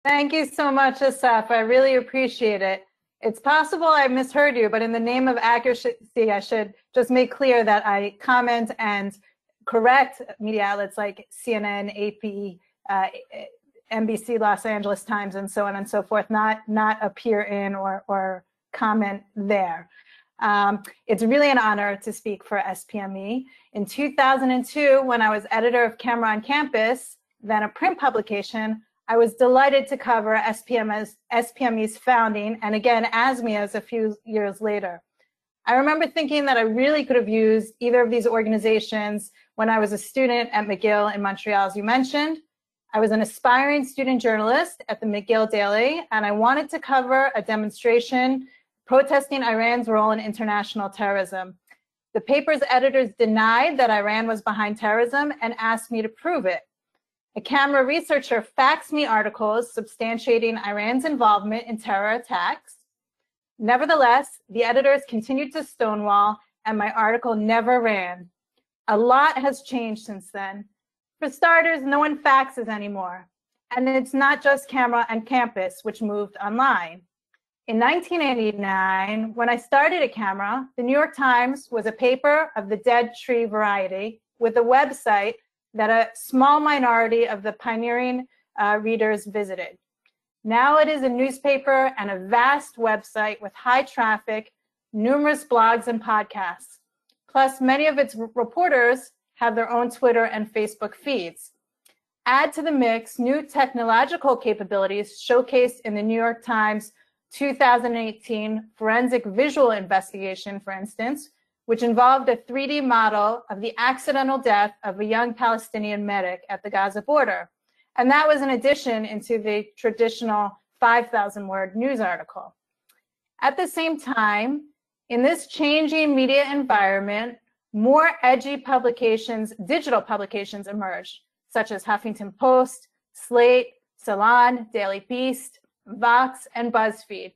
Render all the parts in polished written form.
Thank you so much, Asaf. I really appreciate it. It's possible I misheard you, but in the name of accuracy, I should just make clear that I comment and correct media outlets like CNN, AP, NBC, Los Angeles Times, and so on and so forth, not appear in or comment there. It's really an honor to speak for SPME. In 2002, when I was editor of Camera on Campus, then a print publication, I was delighted to cover SPME's founding, and again, ASMEA's a few years later. I remember thinking that I really could have used either of these organizations when I was a student at McGill in Montreal, as you mentioned. I was an aspiring student journalist at the McGill Daily, and I wanted to cover a demonstration protesting Iran's role in international terrorism. The paper's editors denied that Iran was behind terrorism and asked me to prove it. A camera researcher faxed me articles substantiating Iran's involvement in terror attacks. Nevertheless, the editors continued to stonewall, and my article never ran. A lot has changed since then. For starters, no one faxes anymore. And it's not just Camera on Campus, which moved online. In 1989, when I started at Camera, the New York Times was a paper of the dead tree variety with a website that a small minority of the pioneering readers visited. Now it is a newspaper and a vast website with high traffic, numerous blogs and podcasts. Plus, many of its reporters have their own Twitter and Facebook feeds. Add to the mix new technological capabilities showcased in the New York Times 2018 forensic visual investigation, for instance, which involved a 3D model of the accidental death of a young Palestinian medic at the Gaza border. And that was an addition into the traditional 5,000-word news article. At the same time, in this changing media environment, more edgy publications, digital publications emerged, such as Huffington Post, Slate, Salon, Daily Beast, Vox, and BuzzFeed.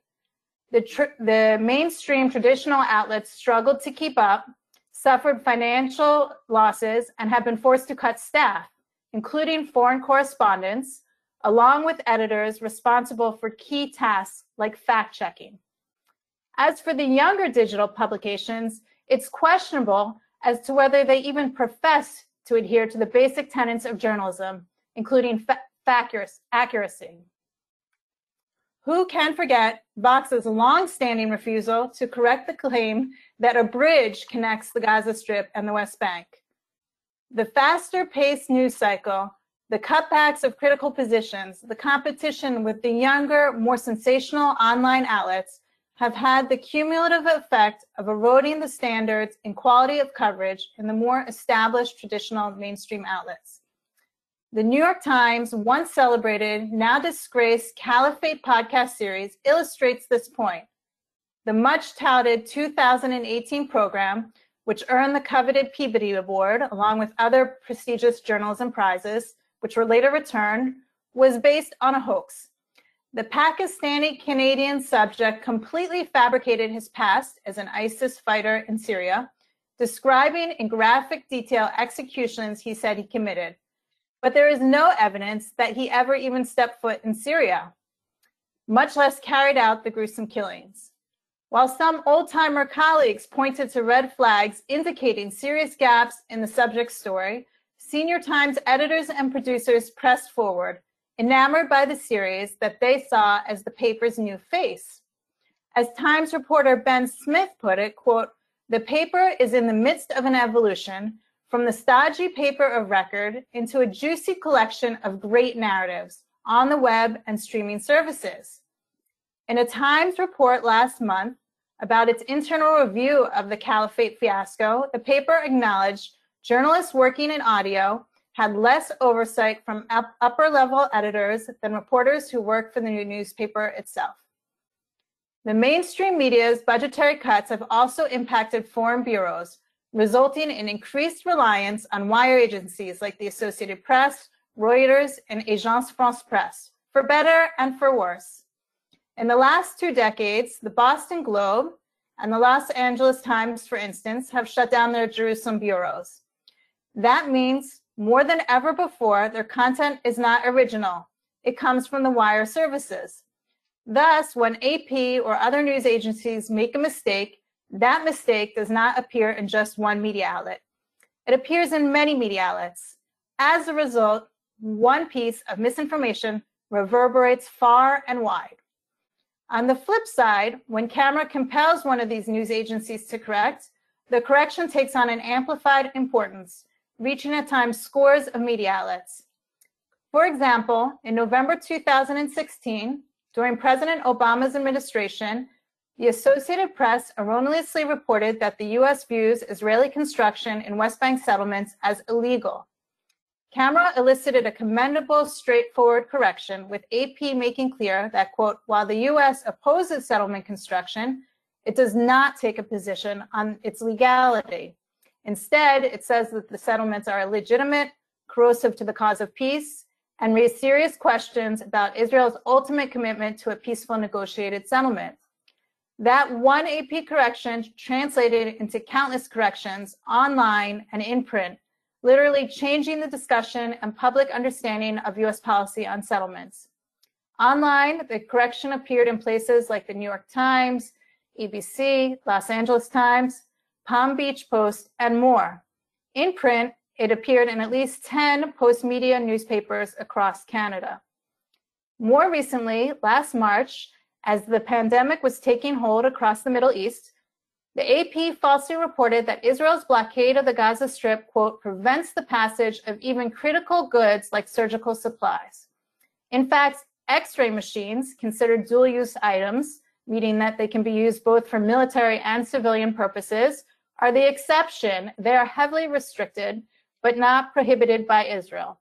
The mainstream traditional outlets struggled to keep up, suffered financial losses, and have been forced to cut staff, including foreign correspondents, along with editors responsible for key tasks like fact-checking. As for the younger digital publications, it's questionable as to whether they even profess to adhere to the basic tenets of journalism, including accuracy. Who can forget Vox's long-standing refusal to correct the claim that a bridge connects the Gaza Strip and the West Bank? The faster-paced news cycle, the cutbacks of critical positions, the competition with the younger, more sensational online outlets have had the cumulative effect of eroding the standards and quality of coverage in the more established traditional mainstream outlets. The New York Times, once celebrated, now disgraced Caliphate podcast series illustrates this point. The much-touted 2018 program, which earned the coveted Peabody Award, along with other prestigious journalism prizes, which were later returned, was based on a hoax. The Pakistani-Canadian subject completely fabricated his past as an ISIS fighter in Syria, describing in graphic detail executions he said he committed. But there is no evidence that he ever even stepped foot in Syria, much less carried out the gruesome killings. While some old-timer colleagues pointed to red flags indicating serious gaps in the subject's story, senior Times editors and producers pressed forward, enamored by the series that they saw as the paper's new face. As Times reporter Ben Smith put it, quote, "The paper is in the midst of an evolution from the stodgy paper of record into a juicy collection of great narratives on the web and streaming services." In a Times report last month about its internal review of the Caliphate fiasco, the paper acknowledged journalists working in audio had less oversight from upper-level editors than reporters who work for the newspaper itself. The mainstream media's budgetary cuts have also impacted foreign bureaus, resulting in increased reliance on wire agencies like the Associated Press, Reuters, and Agence France-Presse, for better and for worse. In the last 2 decades, the Boston Globe and the Los Angeles Times, for instance, have shut down their Jerusalem bureaus. That means more than ever before, their content is not original. it comes from the wire services. Thus, when AP or other news agencies make a mistake, that mistake does not appear in just one media outlet. It appears in many media outlets. As a result, one piece of misinformation reverberates far and wide. On the flip side, when camera compels one of these news agencies to correct, the correction takes on an amplified importance, reaching at times scores of media outlets. For example, in November 2016, during President Obama's administration, the Associated Press erroneously reported that the U.S. views Israeli construction in West Bank settlements as illegal. Camera elicited a commendable, straightforward correction, with AP making clear that, quote, while the U.S. opposes settlement construction, it does not take a position on its legality. Instead, it says that the settlements are illegitimate, corrosive to the cause of peace, and raise serious questions about Israel's ultimate commitment to a peaceful negotiated settlement. That one AP correction translated into countless corrections online and in print, literally changing the discussion and public understanding of U.S. policy on settlements. Online, the correction appeared in places like the New York Times, ABC, Los Angeles Times, Palm Beach Post, and more. In print, it appeared in at least 10 post-media newspapers across Canada. More recently, last March, as the pandemic was taking hold across the Middle East, the AP falsely reported that Israel's blockade of the Gaza Strip, quote, prevents the passage of even critical goods like surgical supplies. In fact, X-ray machines, considered dual-use items, meaning that they can be used both for military and civilian purposes, are the exception. They are heavily restricted, but not prohibited by Israel.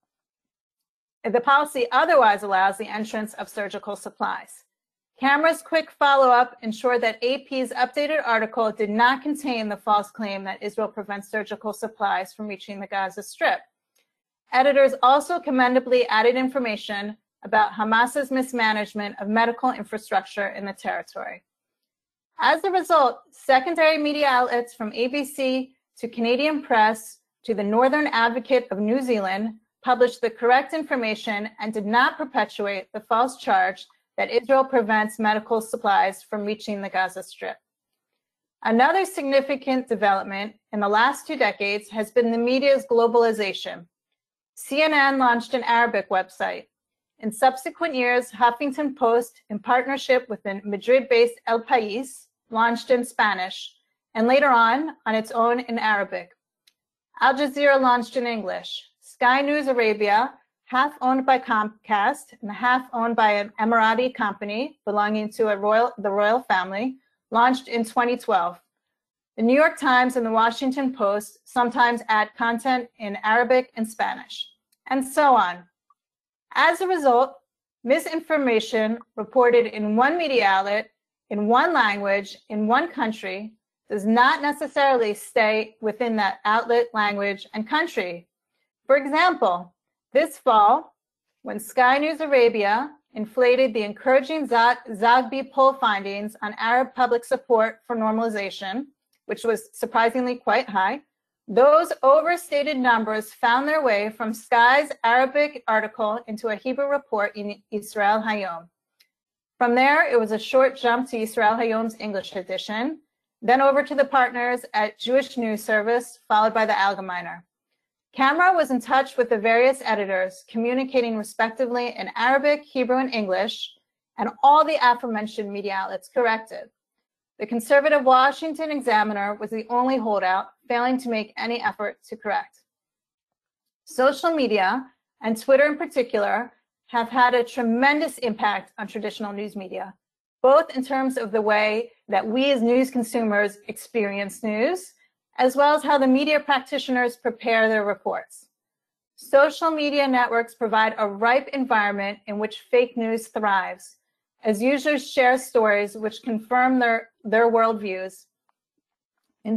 The policy otherwise allows the entrance of surgical supplies. Camera's quick follow-up ensured that AP's updated article did not contain the false claim that Israel prevents surgical supplies from reaching the Gaza Strip. Editors also commendably added information about Hamas's mismanagement of medical infrastructure in the territory. As a result, secondary media outlets from ABC to Canadian Press to the Northern Advocate of New Zealand published the correct information and did not perpetuate the false charge that Israel prevents medical supplies from reaching the Gaza Strip. Another significant development in the last 2 decades has been the media's globalization. CNN launched an Arabic website. In subsequent years, Huffington Post, in partnership with the Madrid-based El País, launched in Spanish, and later on its own in Arabic. Al Jazeera launched in English. Sky News Arabia, half owned by Comcast and half owned by an Emirati company belonging to the royal family, launched in 2012. The New York Times and the Washington Post sometimes add content in Arabic and Spanish, and so on. As a result, misinformation reported in one media outlet, in one language, in one country, does not necessarily stay within that outlet, language, and country. For example, this fall, when Sky News Arabia inflated the encouraging Zagby poll findings on Arab public support for normalization, which was surprisingly quite high, those overstated numbers found their way from Sky's Arabic article into a Hebrew report in Israel Hayom. From there, it was a short jump to Israel Hayom's English edition, then over to the partners at Jewish News Service, followed by the Allgemeiner. Camera was in touch with the various editors, communicating respectively in Arabic, Hebrew, and English, and all the aforementioned media outlets corrected. The conservative Washington Examiner was the only holdout, failing to make any effort to correct. Social media, and Twitter in particular, have had a tremendous impact on traditional news media, both in terms of the way that we as news consumers experience news, as well as how the media practitioners prepare their reports. Social media networks provide a ripe environment in which fake news thrives, as users share stories which confirm their worldviews. In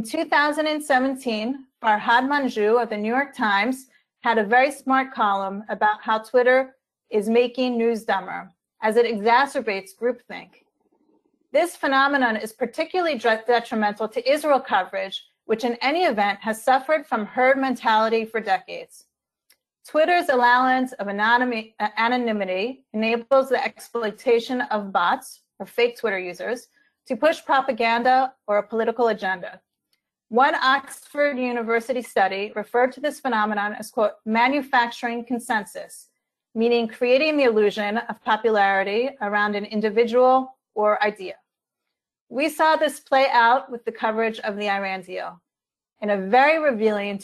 2017, Farhad Manjoo of the New York Times had a very smart column about how Twitter is making news dumber, as it exacerbates groupthink. This phenomenon is particularly detrimental to Israel coverage, which in any event has suffered from herd mentality for decades. Twitter's allowance of anonymity enables the exploitation of bots, or fake Twitter users, to push propaganda or a political agenda. One Oxford University study referred to this phenomenon as, quote, manufacturing consensus, meaning creating the illusion of popularity around an individual or idea. We saw this play out with the coverage of the Iran deal. In a very revealing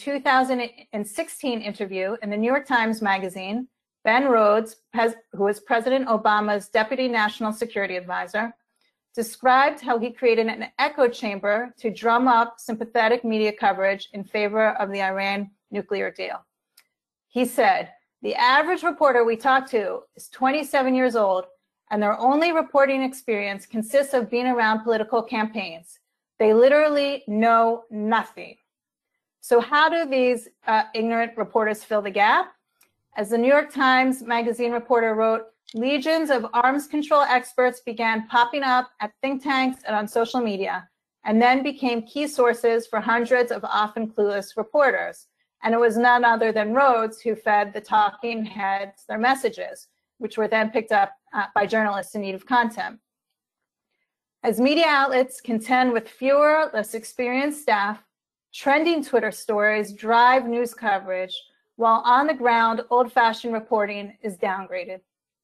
2016 interview in the New York Times Magazine, Ben Rhodes, who was President Obama's Deputy National Security Advisor, described how he created an echo chamber to drum up sympathetic media coverage in favor of the Iran nuclear deal. He said, the average reporter we talk to is 27 years old, and their only reporting experience consists of being around political campaigns. They literally know nothing. So how do these ignorant reporters fill the gap? As the New York Times Magazine reporter wrote, legions of arms control experts began popping up at think tanks and on social media, and then became key sources for hundreds of often clueless reporters. And it was none other than Rhodes who fed the talking heads their messages, which were then picked up by journalists in need of content. As media outlets contend with fewer, less experienced staff, trending Twitter stories drive news coverage, while on-the-ground, old-fashioned reporting is downgraded.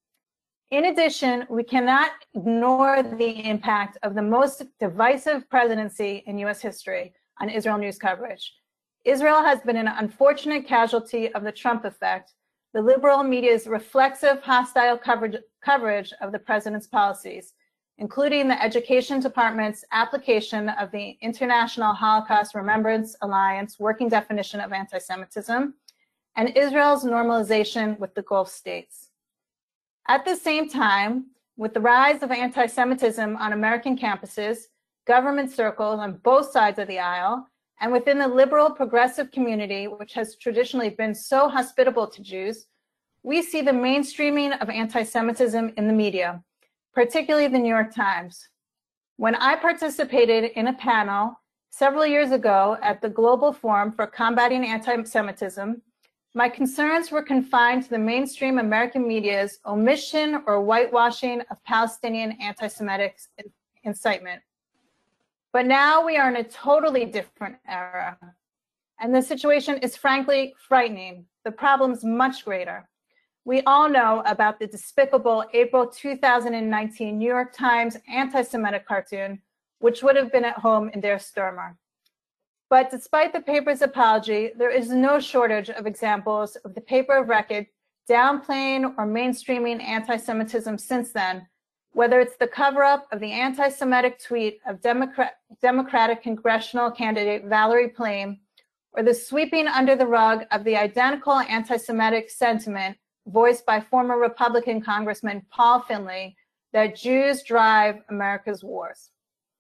In addition, we cannot ignore the impact of the most divisive presidency in U.S. history on Israel news coverage. Israel has been an unfortunate casualty of the Trump effect, the liberal media's reflexive, hostile coverage of the president's policies, including the Education Department's application of the International Holocaust Remembrance Alliance working definition of anti-Semitism, and Israel's normalization with the Gulf states. At the same time, with the rise of anti-Semitism on American campuses, government circles on both sides of the aisle, and within the liberal progressive community, which has traditionally been so hospitable to Jews, we see the mainstreaming of anti-Semitism in the media, particularly the New York Times. When I participated in a panel several years ago at the Global Forum for Combating Anti-Semitism, my concerns were confined to the mainstream American media's omission or whitewashing of Palestinian anti-Semitic incitement. But now we are in a totally different era, and the situation is frankly frightening. The problem's much greater. We all know about the despicable April 2019 New York Times anti-Semitic cartoon, which would have been at home in Der Stürmer. But despite the paper's apology, there is no shortage of examples of the paper of record downplaying or mainstreaming anti-Semitism since then, whether it's the cover-up of the anti-Semitic tweet of Democratic congressional candidate Valerie Plame, or the sweeping under the rug of the identical anti-Semitic sentiment voiced by former Republican Congressman Paul Finley that Jews drive America's wars.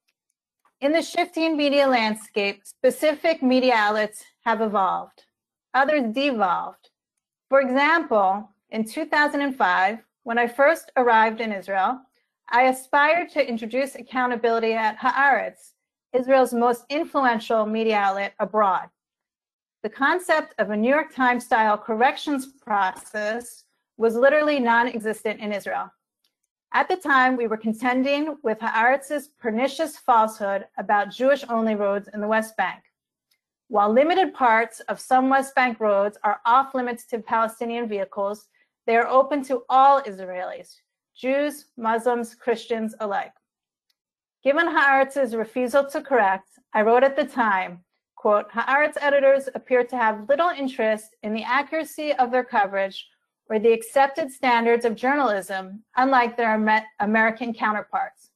In the shifting media landscape, specific media outlets have evolved. Others devolved. For example, in 2005, when I first arrived in Israel, I aspired to introduce accountability at Haaretz, Israel's most influential media outlet abroad. The concept of a New York Times-style corrections process was literally non-existent in Israel. At the time, we were contending with Haaretz's pernicious falsehood about Jewish-only roads in the West Bank. While limited parts of some West Bank roads are off-limits to Palestinian vehicles, they are open to all Israelis, Jews, Muslims, Christians alike. Given Haaretz's refusal to correct, I wrote at the time, quote, Haaretz editors appear to have little interest in the accuracy of their coverage or the accepted standards of journalism, unlike their American counterparts.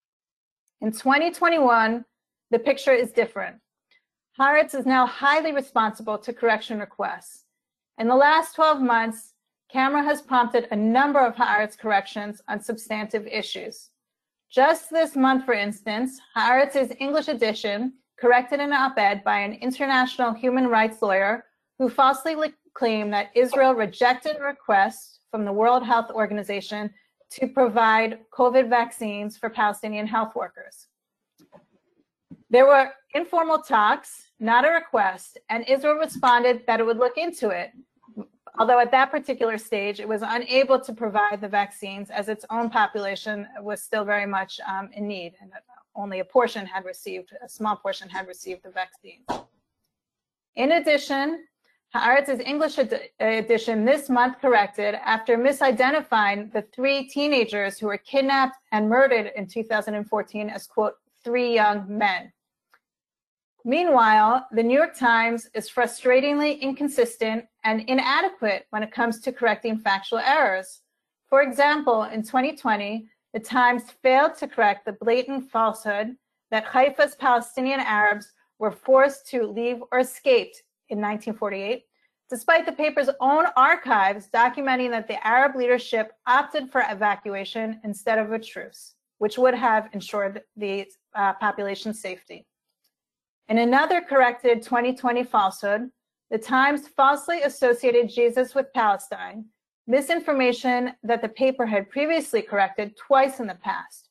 In 2021, the picture is different. Haaretz is now highly responsible to correction requests. In the last 12 months, Camera has prompted a number of Haaretz corrections on substantive issues. Just this month, for instance, Haaretz's English edition corrected an op-ed by an international human rights lawyer who falsely claimed that Israel rejected requests from the World Health Organization to provide COVID vaccines for Palestinian health workers. There were informal talks, not a request, and Israel responded that it would look into it. although at that particular stage, it was unable to provide the vaccines as its own population was still very much in need, and only a small portion had received the vaccines. In addition, Haaretz's English edition this month corrected after misidentifying the 3 teenagers who were kidnapped and murdered in 2014 as, quote, 3 young men. Meanwhile, the New York Times is frustratingly inconsistent and inadequate when it comes to correcting factual errors. For example, in 2020, the Times failed to correct the blatant falsehood that Haifa's Palestinian Arabs were forced to leave or escaped in 1948, despite the paper's own archives documenting that the Arab leadership opted for evacuation instead of a truce, which would have ensured the population's safety. In another corrected 2020 falsehood, the Times falsely associated Jesus with Palestine, misinformation that the paper had previously corrected twice in the past.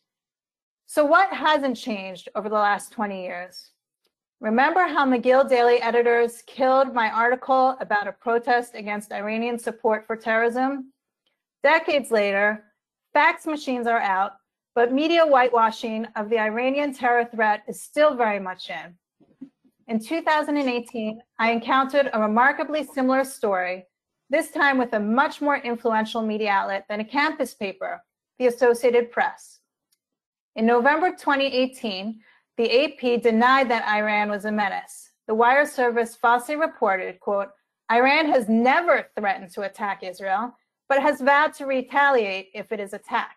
So what hasn't changed over the last 20 years? Remember how McGill Daily editors killed my article about a protest against Iranian support for terrorism? Decades later, fax machines are out, but media whitewashing of the Iranian terror threat is still very much in. In 2018, I encountered a remarkably similar story, this time with a much more influential media outlet than a campus paper, the Associated Press. In November 2018, the AP denied that Iran was a menace. The wire service falsely reported, quote, Iran has never threatened to attack Israel, but has vowed to retaliate if it is attacked.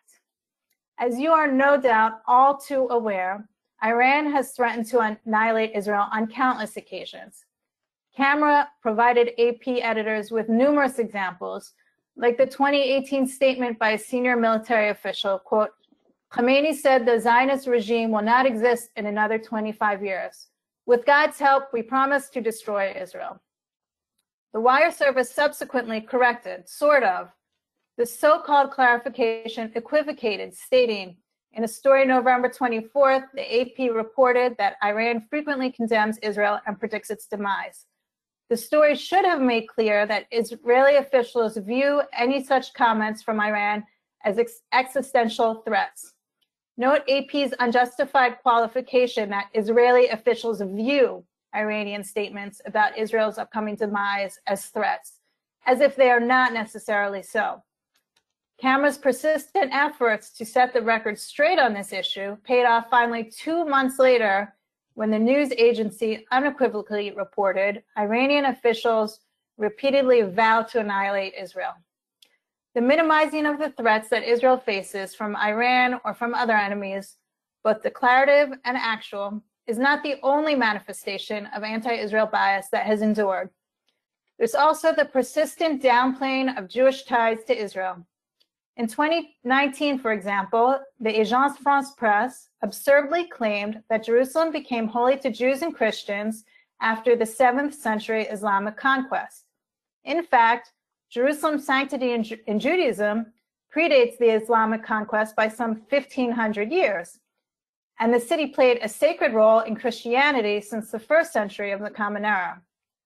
As you are no doubt all too aware, Iran has threatened to annihilate Israel on countless occasions. Camera provided AP editors with numerous examples, like the 2018 statement by a senior military official, quote, Khamenei said the Zionist regime will not exist in another 25 years. With God's help, we promise to destroy Israel. The wire service subsequently corrected, sort of. The so-called clarification equivocated, stating, in a story November 24th, the AP reported that Iran frequently condemns Israel and predicts its demise. The story should have made clear that Israeli officials view any such comments from Iran as existential threats. Note AP's unjustified qualification that Israeli officials view Iranian statements about Israel's upcoming demise as threats, as if they are not necessarily so. Camera's persistent efforts to set the record straight on this issue paid off finally 2 months later when the news agency unequivocally reported Iranian officials repeatedly vowed to annihilate Israel. The minimizing of the threats that Israel faces from Iran or from other enemies, both declarative and actual, is not the only manifestation of anti-Israel bias that has endured. There's also the persistent downplaying of Jewish ties to Israel. In 2019, for example, the Agence France-Presse absurdly claimed that Jerusalem became holy to Jews and Christians after the 7th century Islamic conquest. In fact, Jerusalem's sanctity in Judaism predates the Islamic conquest by some 1,500 years, and the city played a sacred role in Christianity since the 1st century of the Common Era.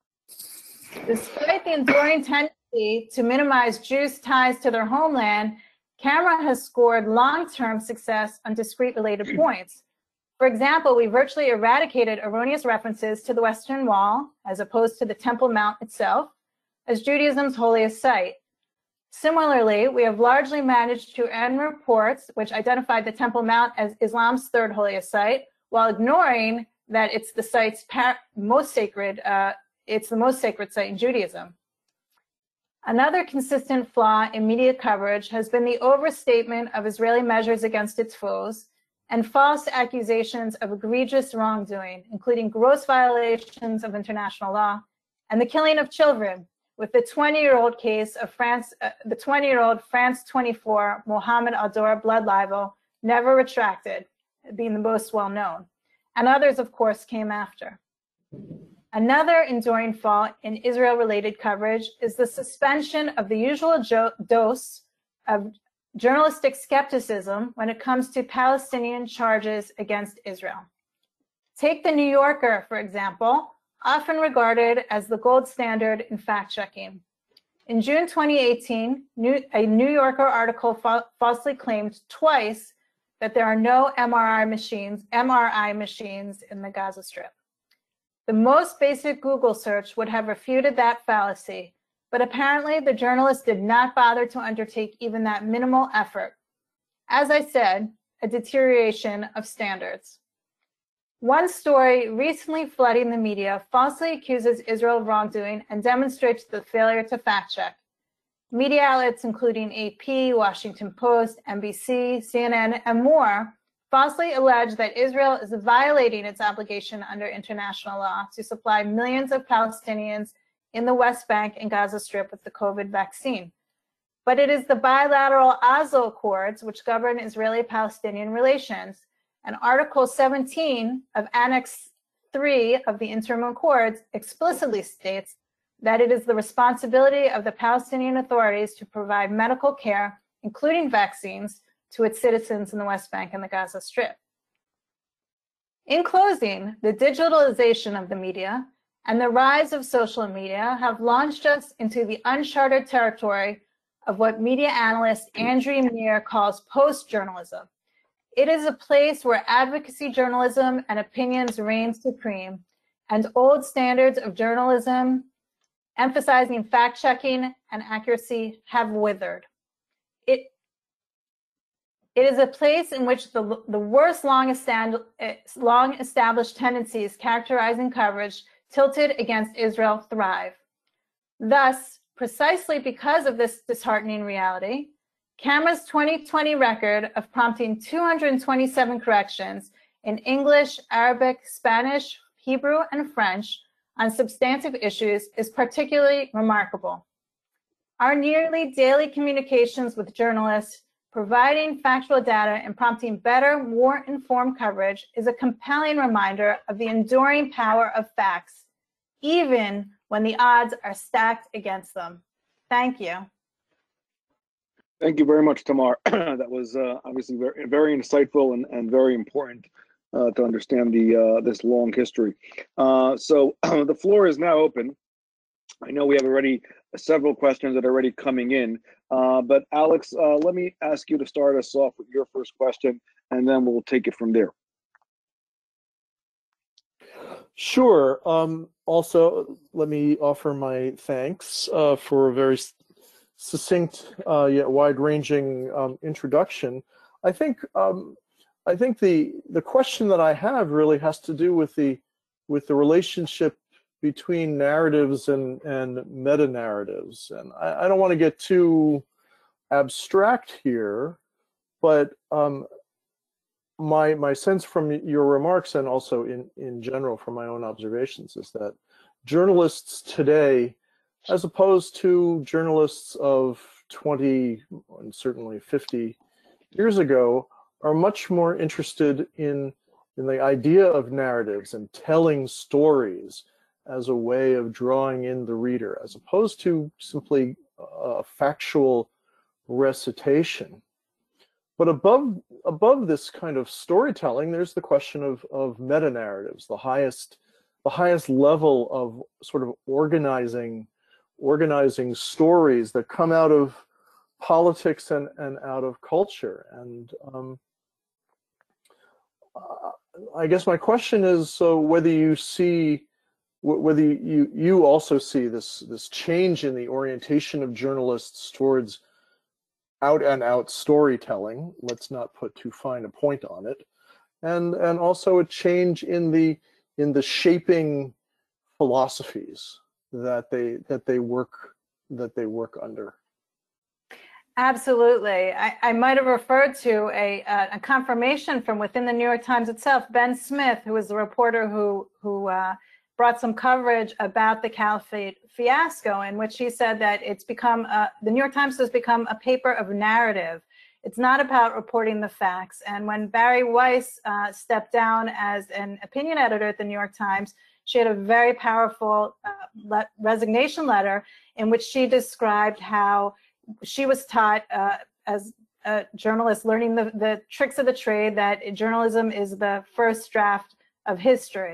Despite the enduring tendency to minimize Jews' ties to their homeland, Camera has scored long-term success on discrete related points. For example, we virtually eradicated erroneous references to the Western Wall, as opposed to the Temple Mount itself, as Judaism's holiest site. Similarly, we have largely managed to end reports which identified the Temple Mount as Islam's 3rd holiest site, while ignoring that it's the site's most sacred site in Judaism. Another consistent flaw in media coverage has been the overstatement of Israeli measures against its foes and false accusations of egregious wrongdoing, including gross violations of international law and the killing of children, with the 20-year-old case of the 20-year-old France 24 Mohammed Al-Dor blood libel never retracted, being the most well-known. And others, of course, came after. Another enduring flaw in Israel-related coverage is the suspension of the usual dose of journalistic skepticism when it comes to Palestinian charges against Israel. Take the New Yorker, for example, often regarded as the gold standard in fact-checking. In June 2018, a New Yorker article falsely claimed twice that there are no MRI machines in the Gaza Strip. The most basic Google search would have refuted that fallacy, but apparently the journalist did not bother to undertake even that minimal effort. As I said, a deterioration of standards. One story recently flooding the media falsely accuses Israel of wrongdoing and demonstrates the failure to fact check. Media outlets including AP, Washington Post, NBC, CNN, and more falsely allege that Israel is violating its obligation under international law to supply millions of Palestinians in the West Bank and Gaza Strip with the COVID vaccine. But it is the bilateral Oslo Accords which govern Israeli-Palestinian relations, and Article 17 of Annex 3 of the Interim Accords explicitly states that it is the responsibility of the Palestinian authorities to provide medical care, including vaccines, to its citizens in the West Bank and the Gaza Strip. In closing, the digitalization of the media and the rise of social media have launched us into the uncharted territory of what media analyst Andrew Meir calls post-journalism. It is a place where advocacy journalism and opinions reign supreme, and old standards of journalism, emphasizing fact-checking and accuracy, have withered. It is a place in which the worst long-established tendencies characterizing coverage tilted against Israel thrive. Thus, precisely because of this disheartening reality, CAMERA's 2020 record of prompting 227 corrections in English, Arabic, Spanish, Hebrew, and French on substantive issues is particularly remarkable. Our nearly daily communications with journalists, providing factual data and prompting better, more informed coverage is a compelling reminder of the enduring power of facts, even when the odds are stacked against them. Thank you. Thank you very much, Tamar. That was obviously very, very insightful and very important to understand this long history. So the floor is now open. I know we have already several questions that are already coming in, but Alex, let me ask you to start us off with your first question, and then we'll take it from there. Sure. Also, let me offer my thanks for a very succinct yet wide-ranging introduction. I think the question that I have really has to do with the relationship between narratives and meta-narratives. And I don't want to get too abstract here, but my sense from your remarks and also in general from my own observations is that journalists today, as opposed to journalists of 20 and certainly 50 years ago, are much more interested in the idea of narratives and telling stories as a way of drawing in the reader, as opposed to simply factual recitation. But above this kind of storytelling, there's the question of meta-narratives, the highest level of sort of organizing stories that come out of politics and out of culture. And I guess my question is, so whether you also see this change in the orientation of journalists towards out and out storytelling, let's not put too fine a point on it, and also a change in the shaping philosophies that they work under. Absolutely. I might have referred to a confirmation from within the New York Times itself. Ben Smith, who was the reporter who brought some coverage about the Caliphate fiasco, in which he said that it's become, the New York Times has become a paper of narrative. It's not about reporting the facts. And when Bari Weiss stepped down as an opinion editor at the New York Times, she had a very powerful resignation letter in which she described how she was taught as a journalist, learning the tricks of the trade, that journalism is the first draft of history.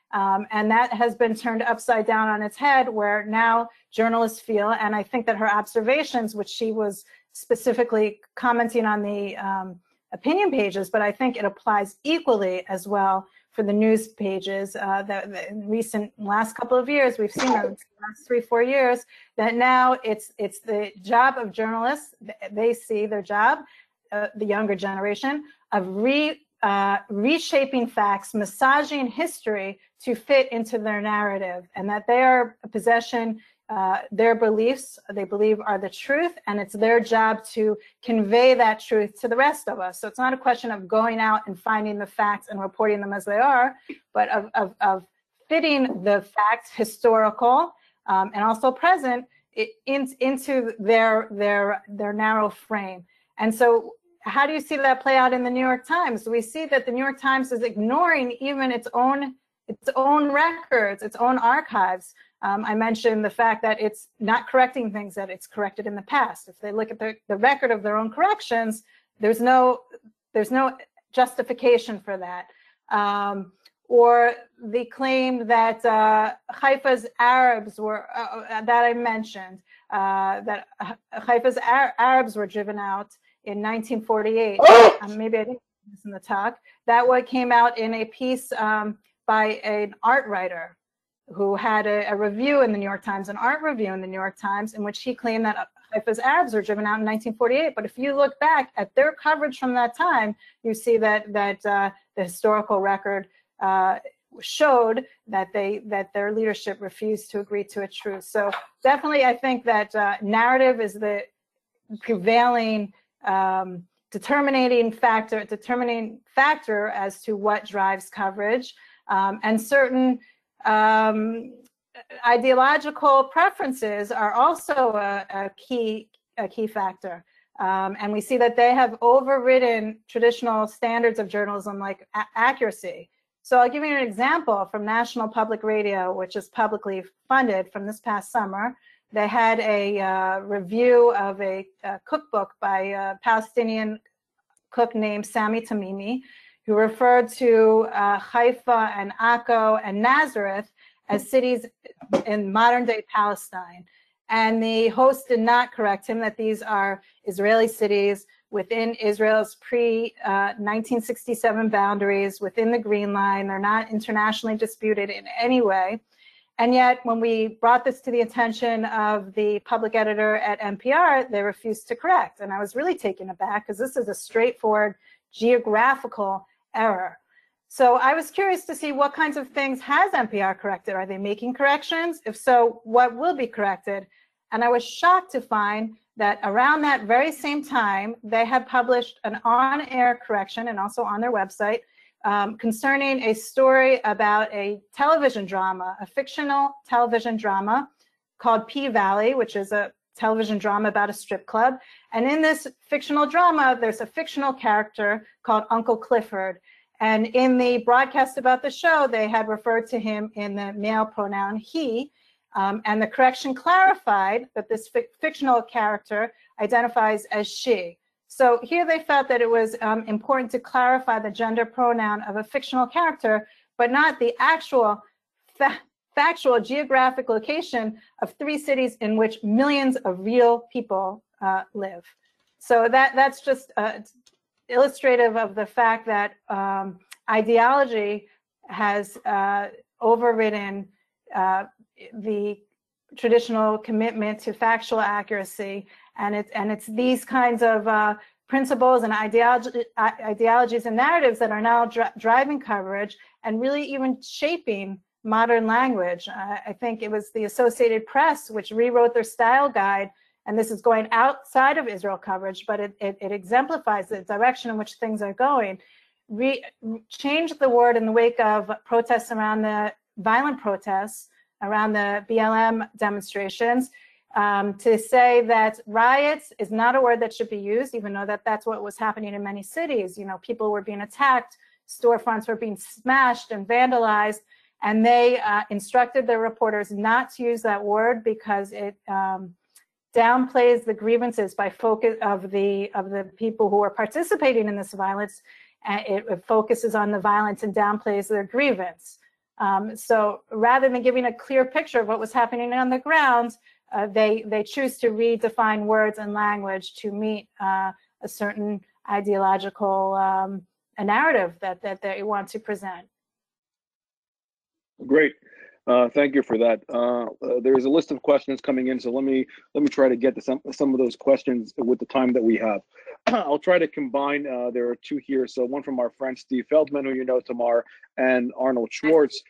And that has been turned upside down on its head, where now journalists feel, and I think that her observations, which she was specifically commenting on the opinion pages, but I think it applies equally as well for the news pages. That in last couple of years, we've seen in the last 3-4 years that now it's the job of journalists. They see their job, the younger generation, of reshaping facts, massaging history to fit into their narrative, and that they are possession. Their beliefs, they believe, are the truth, and it's their job to convey that truth to the rest of us. So it's not a question of going out and finding the facts and reporting them as they are, but of fitting the facts, historical and also present, into their narrow frame. And so how do you see that play out in the New York Times? We see that the New York Times is ignoring even its own records, its own archives. I mentioned the fact that it's not correcting things that it's corrected in the past. If they look at the record of their own corrections, there's no justification for that. Or the claim that Haifa's Arabs were, that I mentioned, that Haifa's Arabs were driven out in 1948. Maybe I didn't put this in the talk. That what came out in a piece by an art writer who had a review in the New York Times, an art review in the New York Times, in which he claimed that Haifa's Arabs were driven out in 1948. But if you look back at their coverage from that time, you see that the historical record showed that their leadership refused to agree to a truce. So definitely, I think that narrative is the prevailing determining factor as to what drives coverage, and certain ideological preferences are also a key factor, and we see that they have overridden traditional standards of journalism like accuracy. So I'll give you an example from National Public Radio, which is publicly funded, from this past summer. They had a review of a cookbook by a Palestinian cook named Sami Tamimi, who referred to Haifa and Akko and Nazareth as cities in modern-day Palestine. And the host did not correct him that these are Israeli cities within Israel's pre-1967 boundaries, within the Green Line. They're not internationally disputed in any way. And yet, when we brought this to the attention of the public editor at NPR, they refused to correct. And I was really taken aback, because this is a straightforward geographical error. So I was curious to see what kinds of things has NPR corrected. Are they making corrections? If so, what will be corrected? And I was shocked to find that around that very same time, they had published an on-air correction, and also on their website, concerning a story about a television drama, a fictional television drama called P-Valley, which is a television drama about a strip club. And in this fictional drama, there's a fictional character called Uncle Clifford. And in the broadcast about the show, they had referred to him in the male pronoun he, and the correction clarified that this fictional character identifies as she. So here they felt that it was important to clarify the gender pronoun of a fictional character, but not the actual factual geographic location of 3 cities in which millions of real people live. So that's just illustrative of the fact that ideology has overridden the traditional commitment to factual accuracy, and it's these kinds of principles and ideologies and narratives that are now driving coverage and really even shaping modern language. I think it was the Associated Press which rewrote their style guide, and this is going outside of Israel coverage, but it exemplifies the direction in which things are going. Change the word in the wake of protests around the violent protests around the BLM demonstrations, to say that riots is not a word that should be used, even though that's what was happening in many cities. You know, people were being attacked, storefronts were being smashed and vandalized, and they instructed their reporters not to use that word because it downplays the grievances by focus of the people who are participating in this violence. It focuses on the violence and downplays their grievance. So rather than giving a clear picture of what was happening on the ground, they choose to redefine words and language to meet a certain ideological a narrative that they want to present. Great. Thank you for that. There's a list of questions coming in, so let me try to get to some of those questions with the time that we have. I'll try to combine. There are two here. So one from our friend Steve Feldman, who you know, Tamar, and Arnold Schwartz,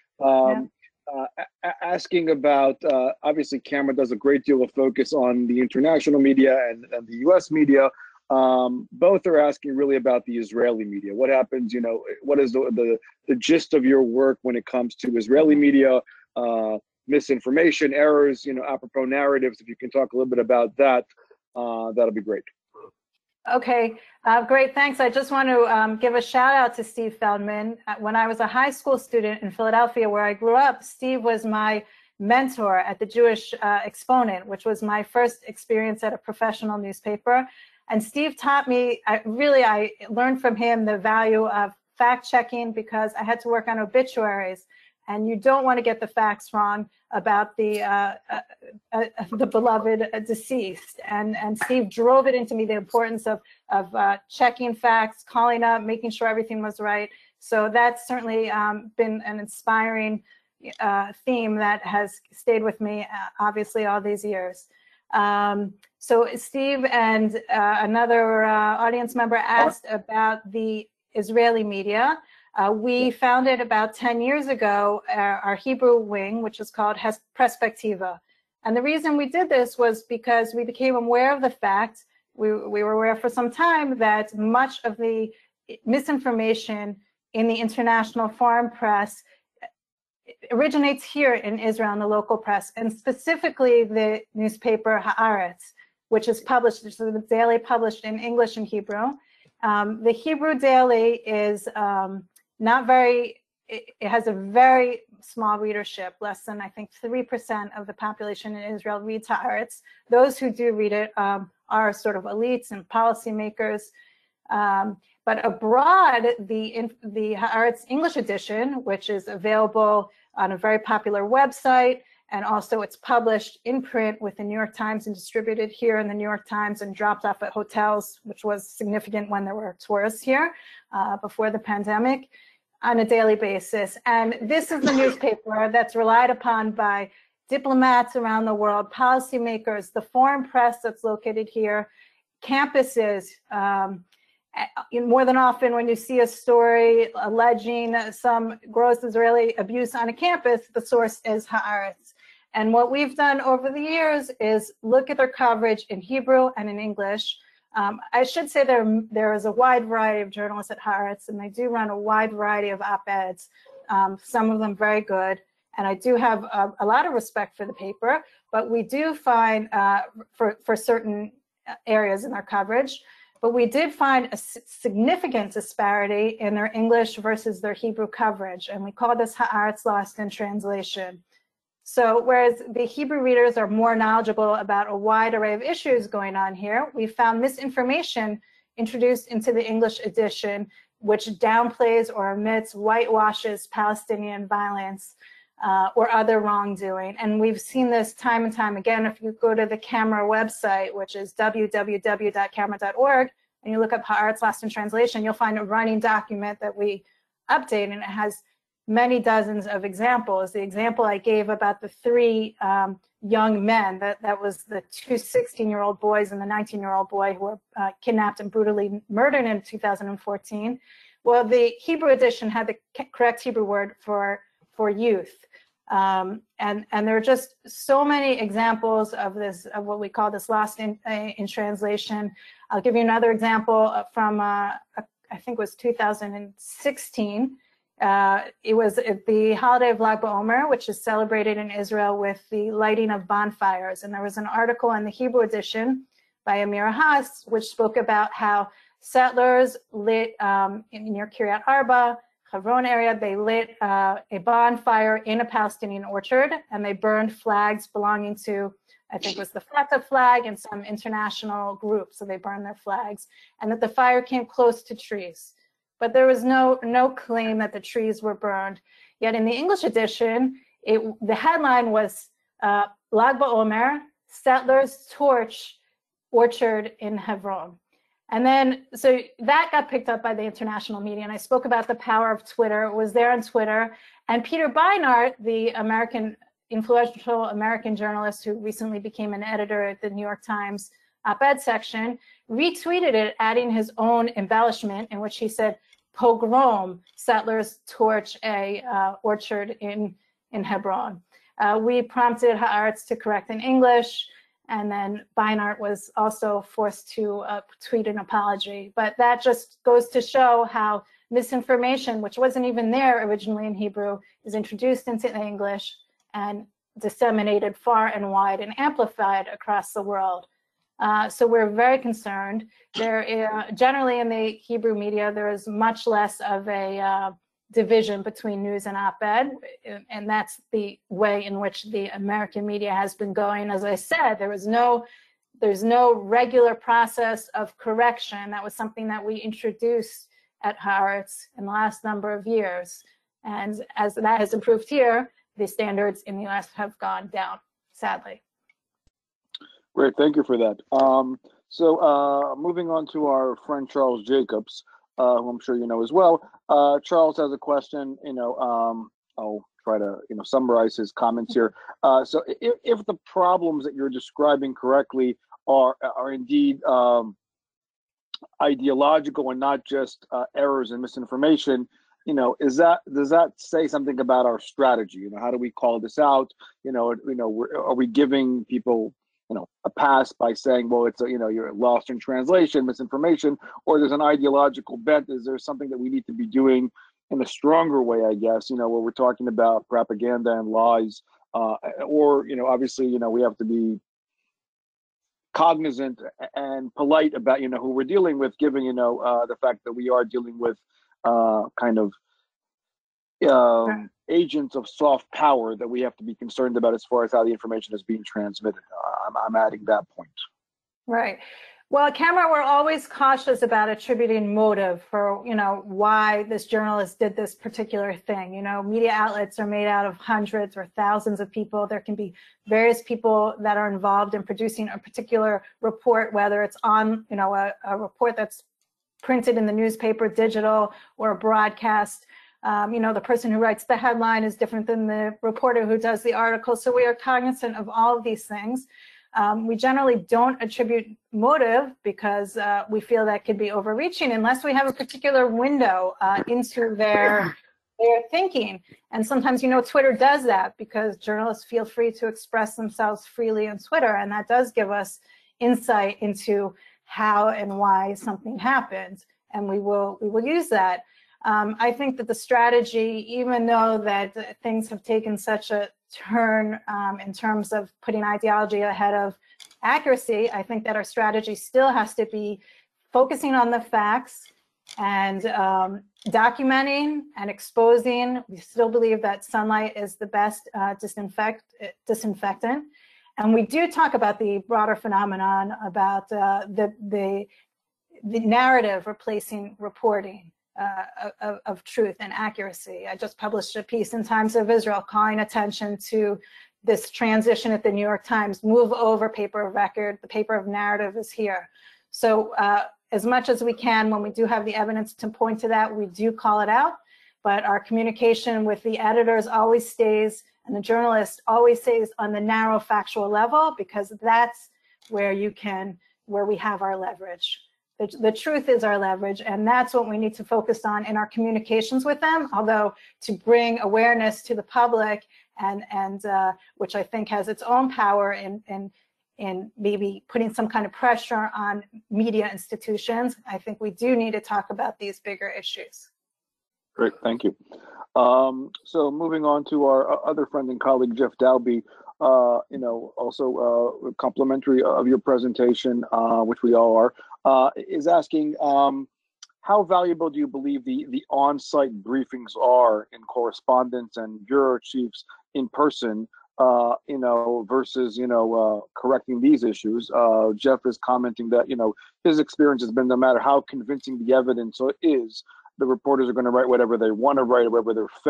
asking about. Obviously, CAMRA does a great deal of focus on the international media and the U.S. media. Both are asking really about the Israeli media. What happens? You know, what is the gist of your work when it comes to Israeli media? Misinformation, errors, you know, apropos narratives. If you can talk a little bit about that, that'll be great. Okay, great, thanks. I just want to give a shout out to Steve Feldman. When I was a high school student in Philadelphia, where I grew up, Steve was my mentor at the Jewish Exponent, which was my first experience at a professional newspaper. And Steve taught me, I learned from him the value of fact checking, because I had to work on obituaries. And you don't want to get the facts wrong about the beloved deceased. And Steve drove it into me, the importance of checking facts, calling up, making sure everything was right. So that's certainly been an inspiring theme that has stayed with me, obviously, all these years. So Steve and another audience member asked about the Israeli media. We founded about 10 years ago our Hebrew wing, which is called Perspectiva. And the reason we did this was because we became aware of the fact, we were aware for some time, that much of the misinformation in the international foreign press originates here in Israel in the local press, and specifically the newspaper Haaretz, which is published, which is a daily published in English and Hebrew. The Hebrew daily is not very, it has a very small readership, less than, I think, 3% of the population in Israel reads Haaretz. Those who do read it are sort of elites and policymakers. But abroad, the Haaretz English edition, which is available on a very popular website, and also it's published in print with the New York Times and distributed here in the New York Times and dropped off at hotels, which was significant when there were tourists here before the pandemic, on a daily basis. And this is the newspaper that's relied upon by diplomats around the world, policymakers, the foreign press that's located here, campuses. More than often, when you see a story alleging some gross Israeli abuse on a campus, the source is Haaretz. And what we've done over the years is look at their coverage in Hebrew and in English. I should say there is a wide variety of journalists at Haaretz, and they do run a wide variety of op-eds, some of them very good. And I do have a lot of respect for the paper, but we do find for certain areas in their coverage, but we did find a significant disparity in their English versus their Hebrew coverage. And we call this Haaretz lost in translation. So whereas the Hebrew readers are more knowledgeable about a wide array of issues going on here, we found misinformation introduced into the English edition, which downplays or omits, whitewashes Palestinian violence or other wrongdoing. And we've seen this time and time again. If you go to the CAMRA website, which is www.camra.org, and you look up Haaretz lost in translation, you'll find a running document that we update, and it has many dozens of examples. The example I gave about the three young men, that was the two 16-year-old boys and the 19-year-old boy who were kidnapped and brutally murdered in 2014. Well, the Hebrew edition had the correct Hebrew word for youth. And there are just so many examples of this, of what we call this lost in translation. I'll give you another example from, I think it was 2016. It was the holiday of Lag BaOmer, which is celebrated in Israel with the lighting of bonfires. And there was an article in the Hebrew edition by Amira Haas, which spoke about how settlers lit near Kiryat Arba, Hebron area, they lit a bonfire in a Palestinian orchard, and they burned flags belonging to, I think it was the Fatah flag and some international group. So they burned their flags, and that the fire came close to trees. But there was no claim that the trees were burned. Yet in the English edition, the headline was Lag BaOmer, Settlers Torch Orchard in Hebron. And then, so that got picked up by the international media. And I spoke about the power of Twitter. It was there on Twitter. And Peter Beinart, the influential American journalist who recently became an editor at the New York Times op-ed section, retweeted it, adding his own embellishment in which he said, "Pogrom, settlers torch a orchard in Hebron." We prompted Haaretz to correct in English, and then Beinart was also forced to tweet an apology. But that just goes to show how misinformation, which wasn't even there originally in Hebrew, is introduced into English and disseminated far and wide and amplified across the world. So we're very concerned. Generally in the Hebrew media, there is much less of a division between news and op-ed, and that's the way in which the American media has been going. As I said, there's no regular process of correction. That was something that we introduced at Haaretz in the last number of years. And as that has improved here, the standards in the US have gone down, sadly. Great, thank you for that. So moving on to our friend Charles Jacobs, who I'm sure you know as well. Charles has a question. I'll try to summarize his comments here. So if the problems that you're describing correctly are indeed ideological and not just errors and misinformation, does that say something about our strategy? How do we call this out? Are we giving people a pass by saying, well, it's you're lost in translation, misinformation, or there's an ideological bent? Is there something that we need to be doing in a stronger way, I guess, where we're talking about propaganda and lies, or obviously, we have to be cognizant and polite about who we're dealing with, given the fact that we are dealing with agents of soft power that we have to be concerned about as far as how the information is being transmitted. I'm adding that point. Right. Well, at Camera, we're always cautious about attributing motive for, why this journalist did this particular thing. Media outlets are made out of hundreds or thousands of people. There can be various people that are involved in producing a particular report, whether it's on, a report that's printed in the newspaper, digital, or a broadcast. The person who writes the headline is different than the reporter who does the article. So we are cognizant of all of these things. We generally don't attribute motive because we feel that could be overreaching unless we have a particular window into their thinking. And sometimes, Twitter does that because journalists feel free to express themselves freely on Twitter. And that does give us insight into how and why something happened. And we will use that. I think that the strategy, even though that things have taken such a turn in terms of putting ideology ahead of accuracy, I think that our strategy still has to be focusing on the facts and documenting and exposing. We still believe that sunlight is the best disinfectant. And we do talk about the broader phenomenon about the narrative replacing reporting. Of truth and accuracy. I just published a piece in Times of Israel calling attention to this transition at the New York Times, move over paper of record, the paper of narrative is here. So as much as we can, when we do have the evidence to point to that, we do call it out, but our communication with the editors always stays, and the journalist always stays on the narrow factual level, because that's where we have our leverage. The truth is our leverage, and that's what we need to focus on in our communications with them. Although to bring awareness to the public, and which I think has its own power in maybe putting some kind of pressure on media institutions, I think we do need to talk about these bigger issues. Great, thank you. So moving on to our other friend and colleague, Jeff Dalby, also complimentary of your presentation, which we all are, is asking, how valuable do you believe the on-site briefings are in correspondence and bureau chiefs in person, versus, correcting these issues? Jeff is commenting that, his experience has been no matter how convincing the evidence is, the reporters are going to write whatever they want to write, or whatever they're fed.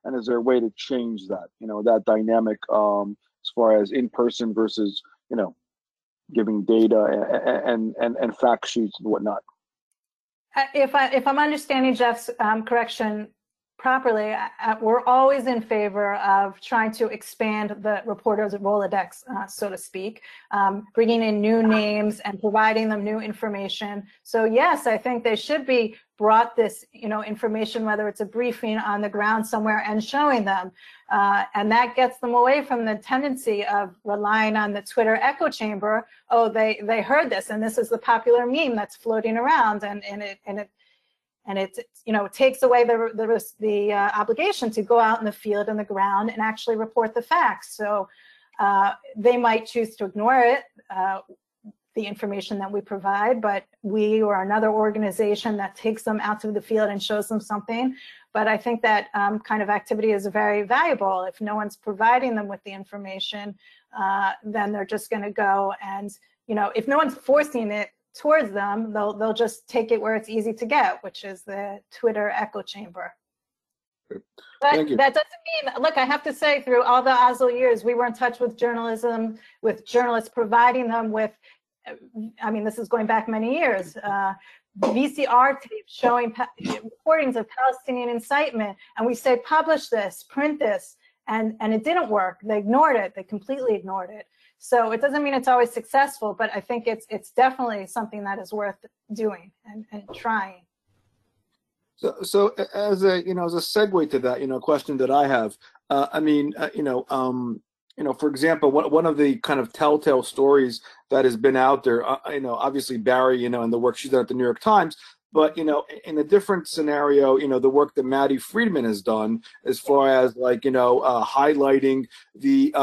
And is there a way to change that, that dynamic as far as in person versus, giving data and fact sheets and whatnot? If I'm understanding Jeff's correction properly, we're always in favor of trying to expand the reporter's Rolodex, so to speak, bringing in new names and providing them new information. So yes, I think they should be brought this, information, whether it's a briefing on the ground somewhere, and showing them. And that gets them away from the tendency of relying on the Twitter echo chamber. Oh, they heard this, and this is the popular meme that's floating around, and it takes away the obligation to go out in the field and the ground and actually report the facts. So they might choose to ignore it, the information that we provide, but we or another organization that takes them out to the field and shows them something. But I think that kind of activity is very valuable. If no one's providing them with the information, then they're just going to go and, if no one's forcing it towards them, they'll just take it where it's easy to get, which is the Twitter echo chamber. But that doesn't mean, look, I have to say, through all the ASL years, we were in touch with journalism, with journalists, providing them with, this is going back many years, VCR tapes showing recordings of Palestinian incitement, and we say, publish this, print this, and it didn't work. They ignored it. They completely ignored it. So it doesn't mean it's always successful, but I think it's definitely something that is worth doing and trying. So as a segue to that, question that I have, for example, one of the kind of telltale stories that has been out there, obviously Barry, and the work she's done at the New York Times, but, in a different scenario, the work that Maddie Friedman has done as far as highlighting the,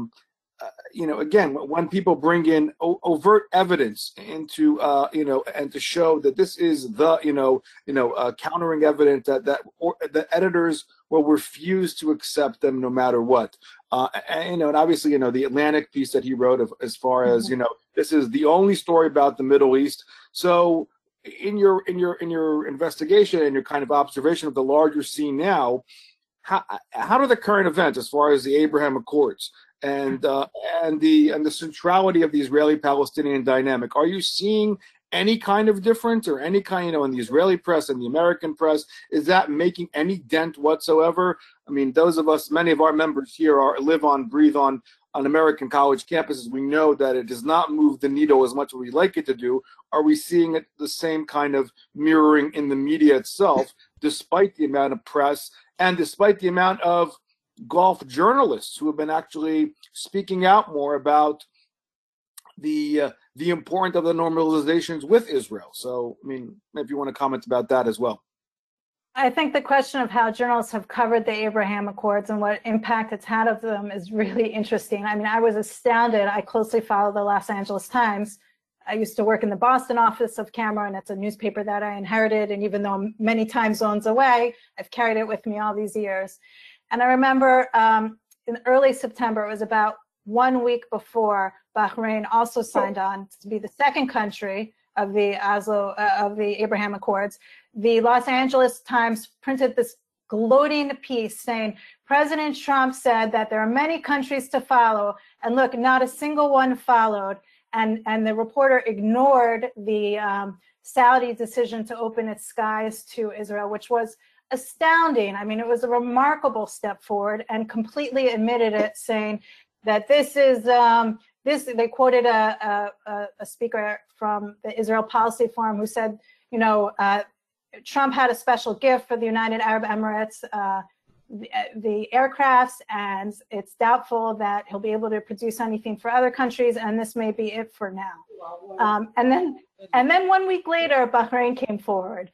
again, when people bring in overt evidence into, and to show that this is the, countering evidence that the editors will refuse to accept them no matter what. And obviously, the Atlantic piece that he wrote as far as, this is the only story about the Middle East. So in your investigation and your kind of observation of the larger scene now, how do the current events as far as the Abraham Accords and the centrality of the Israeli-Palestinian dynamic, are you seeing any kind of difference or any kind, in the Israeli press and the American press, is that making any dent whatsoever? Those of us, many of our members here live on, breathe on American college campuses. We know that it does not move the needle as much as we'd like it to do. Are we seeing it the same kind of mirroring in the media itself, despite the amount of press and despite the amount of Gulf journalists who have been actually speaking out more about the importance of the normalizations with Israel? So, if you want to comment about that as well. I think the question of how journalists have covered the Abraham Accords and what impact it's had of them is really interesting. I was astounded. I closely follow the Los Angeles Times. I used to work in the Boston office of CAMRA, and it's a newspaper that I inherited. And even though I'm many time zones away, I've carried it with me all these years. And I remember in early September, it was about 1 week before Bahrain also signed on to be the second country of the Abraham Accords. The Los Angeles Times printed this gloating piece saying, President Trump said that there are many countries to follow, and look, not a single one followed. And the reporter ignored the Saudi decision to open its skies to Israel, which was astounding. It was a remarkable step forward, and completely admitted it, saying that this is, they quoted a speaker from the Israel Policy Forum who said, Trump had a special gift for the United Arab Emirates, the aircrafts, and it's doubtful that he'll be able to produce anything for other countries, and this may be it for now. And then 1 week later, Bahrain came forward.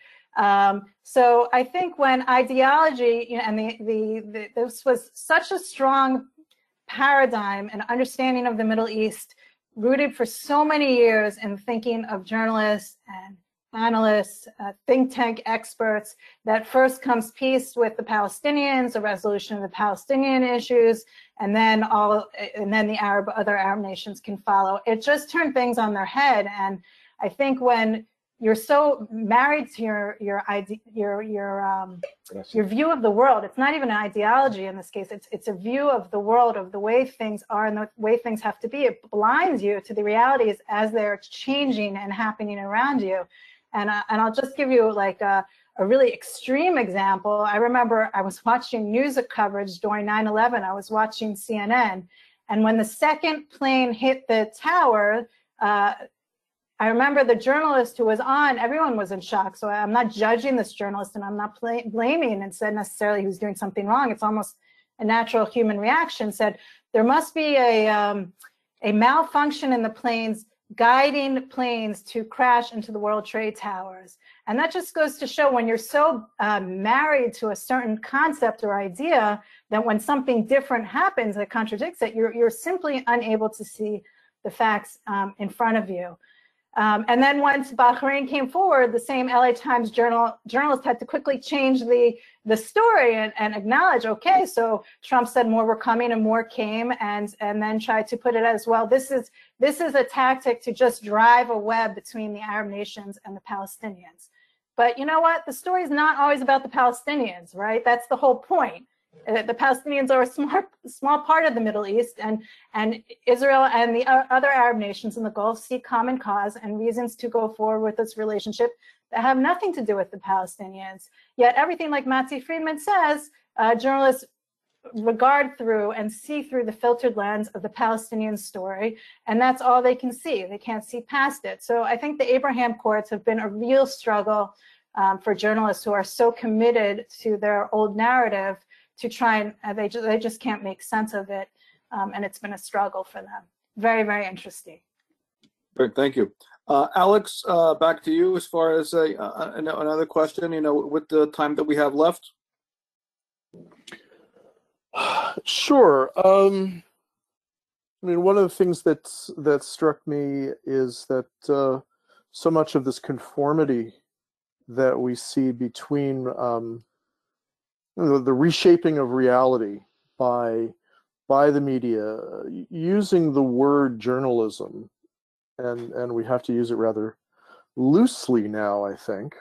So I think when ideology, and this was such a strong paradigm and understanding of the Middle East, rooted for so many years in thinking of journalists and analysts, think tank experts, that first comes peace with the Palestinians, the resolution of the Palestinian issues, and then the other Arab nations can follow. It just turned things on their head. And I think when you're so married to your view of the world. It's not even an ideology in this case. It's a view of the world, of the way things are and the way things have to be. It blinds you to the realities as they're changing and happening around you. And I'll just give you like a really extreme example. I remember I was watching news coverage during 9/11. I was watching CNN, and when the second plane hit the tower, I remember the journalist who was on, everyone was in shock. So I'm not judging this journalist, and I'm not blaming and said necessarily who's doing something wrong. It's almost a natural human reaction. Said there must be a malfunction in the planes guiding planes to crash into the World Trade Towers. And that just goes to show when you're so married to a certain concept or idea that when something different happens that contradicts it, you're simply unable to see the facts in front of you. And then once Bahrain came forward, the same LA Times journalist had to quickly change the story and acknowledge, okay, so Trump said more were coming and more came, and then tried to put it as, well, this is a tactic to just drive a web between the Arab nations and the Palestinians. But you know what? The story is not always about the Palestinians, right? That's the whole point. The Palestinians are a small part of the Middle East, and Israel and the other Arab nations in the Gulf see common cause and reasons to go forward with this relationship that have nothing to do with the Palestinians. Yet everything, like Matzi Friedman says, journalists regard through and see through the filtered lens of the Palestinian story, and that's all they can see. They can't see past it. So I think the Abraham courts have been a real struggle for journalists who are so committed to their old narrative to try and they just can't make sense of it, and it's been a struggle for them. Very, very interesting. Great, thank you. Alex, back to you as far as another question, with the time that we have left. Sure. I mean, one of the things that struck me is that so much of this conformity that we see between the reshaping of reality by the media, using the word journalism, and we have to use it rather loosely now, I think,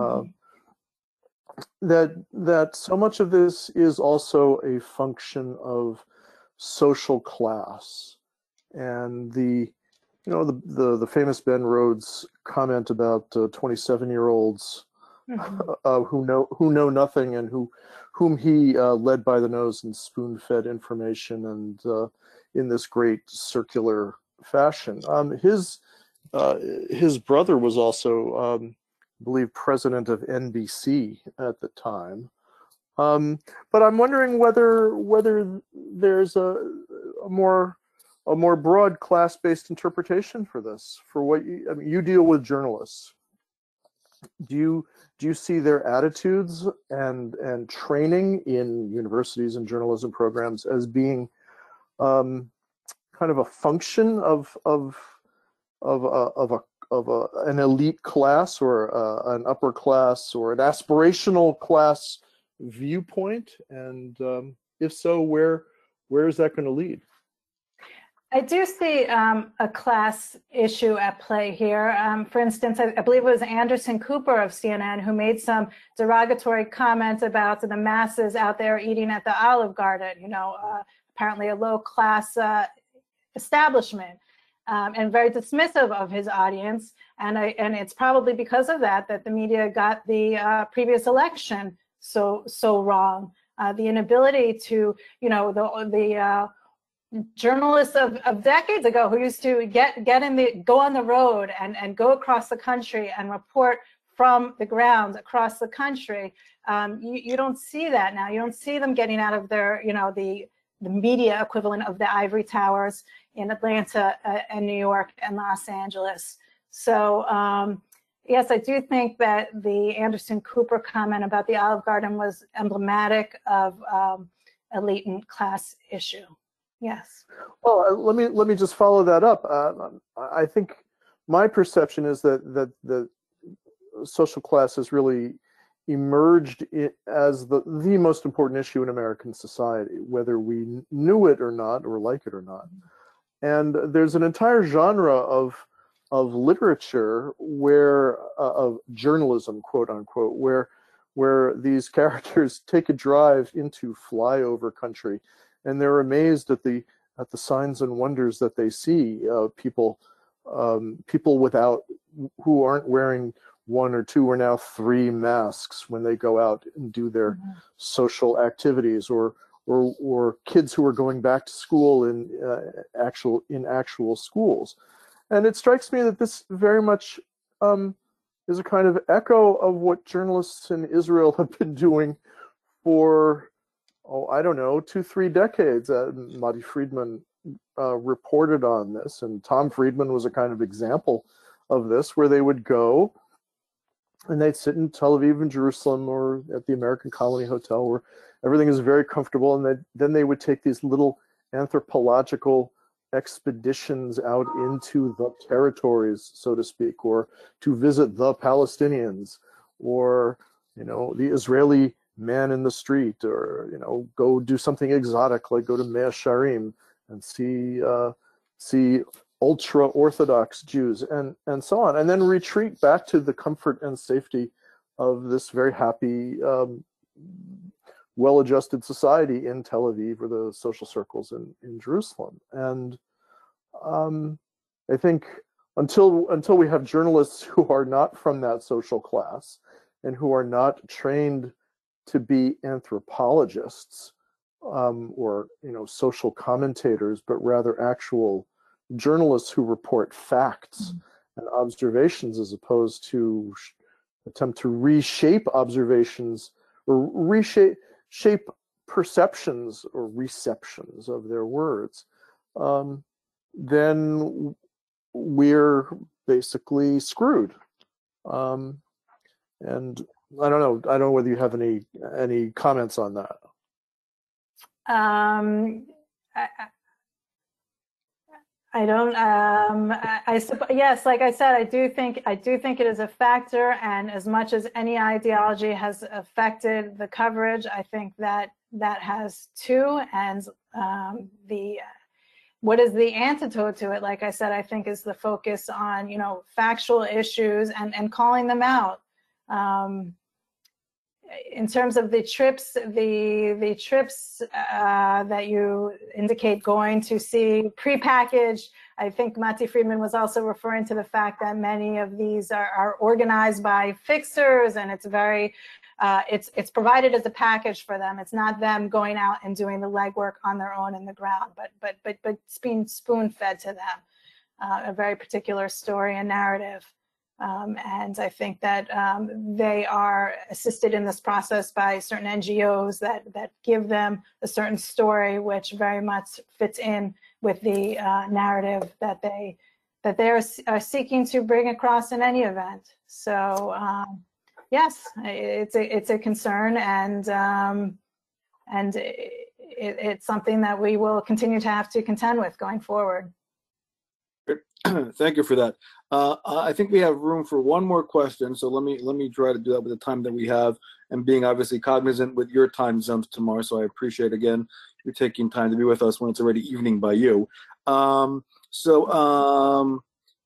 that so much of this is also a function of social class, and the famous Ben Rhodes comment about 27-year-olds who know nothing and whom he led by the nose and spoon-fed information, and in this great circular fashion. His brother was also, I believe, president of NBC at the time. But I'm wondering whether there's a more broad class-based interpretation for this. For what you deal with journalists. Do you see their attitudes and training in universities and journalism programs as being kind of a function of an elite class, or an upper class, or an aspirational class viewpoint? And if so, where is that going to lead? I do see a class issue at play here. For instance, I believe it was Anderson Cooper of CNN who made some derogatory comments about the masses out there eating at the Olive Garden, apparently a low-class establishment, and very dismissive of his audience. And it's probably because of that the media got the previous election so wrong. The inability to, the journalists of decades ago who used to go on the road and go across the country and report from the ground across the country. You don't see that now. You don't see them getting out of their, the media equivalent of the ivory towers in Atlanta and New York and Los Angeles. So yes, I do think that the Anderson Cooper comment about the Olive Garden was emblematic of a latent class issue. Yes. Well, let me just follow that up. I think my perception is that the social class has really emerged as the most important issue in American society, whether we knew it or not, or like it or not. And there's an entire genre of of literature where of journalism, quote unquote, where these characters take a drive into flyover country, and they're amazed at the signs and wonders that they see. People without who aren't wearing 1 or 2 or now 3 masks when they go out and do their social activities, or kids who are going back to school in actual schools. And it strikes me that this very much is a kind of echo of what journalists in Israel have been doing for, I don't know, 2-3 decades. Mati Friedman reported on this, and Tom Friedman was a kind of example of this, where they would go and they'd sit in Tel Aviv and Jerusalem or at the American Colony Hotel, where everything is very comfortable, and then they would take these little anthropological expeditions out into the territories, so to speak, or to visit the Palestinians, or the Israeli man in the street, or go do something exotic like go to Mea Sharim and see ultra Orthodox Jews and so on, and then retreat back to the comfort and safety of this very happy, well-adjusted society in Tel Aviv, or the social circles in Jerusalem. And I think until we have journalists who are not from that social class and who are not trained to be anthropologists or social commentators, but rather actual journalists who report facts and observations, as opposed to attempt to reshape observations or shape perceptions or receptions of their words, then we're basically screwed. And I don't know whether you have any comments on that. I don't. Yes, like I said, I do think it is a factor, and as much as any ideology has affected the coverage, I think that has too. And what is the antidote to it? Like I said, I think is the focus on factual issues and calling them out. In terms of the trips, the trips that you indicate going to see prepackaged, I think Mati Friedman was also referring to the fact that many of these are organized by fixers, and it's very, it's provided as a package for them. It's not them going out and doing the legwork on their own in the ground, but it's being spoon-fed to them, a very particular story and narrative. And I think that they are assisted in this process by certain NGOs that give them a certain story, which very much fits in with the narrative that they are seeking to bring across in any event. So yes, it's a concern, and it's something that we will continue to have to contend with going forward. Thank you for that. I think we have room for one more question, so let me try to do that with the time that we have, and being obviously cognizant with your time zones tomorrow. So I appreciate again you taking time to be with us when it's already evening by you. So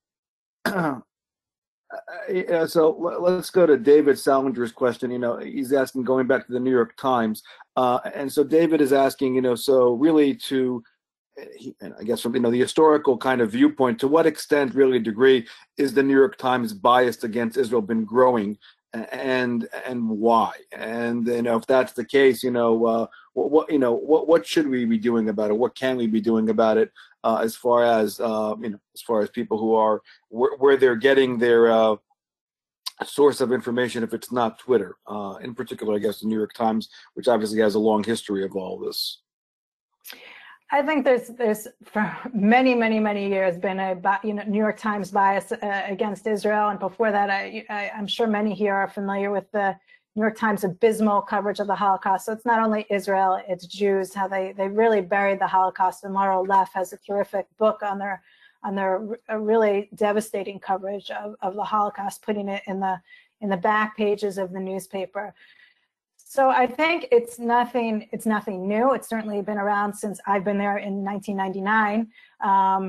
let's go to David Salinger's question. He's asking, going back to the New York Times, and so David is asking, so really and I guess from the historical kind of viewpoint, to what extent, really, degree, is the New York Times biased against Israel been growing, and why? And if that's the case, what should we be doing about it? What can we be doing about it? As far as people who are where they're getting their source of information, if it's not Twitter, in particular, I guess the New York Times, which obviously has a long history of all this. I think there's for many years been a New York Times bias against Israel, and before that, I'm sure many here are familiar with the New York Times' abysmal coverage of the Holocaust. So it's not only Israel, it's Jews, how they really buried the Holocaust. The Moral Left has a terrific book on their really devastating coverage of the Holocaust, putting it in the back pages of the newspaper. So I think it's nothing new. It's certainly been around since I've been there in 1999.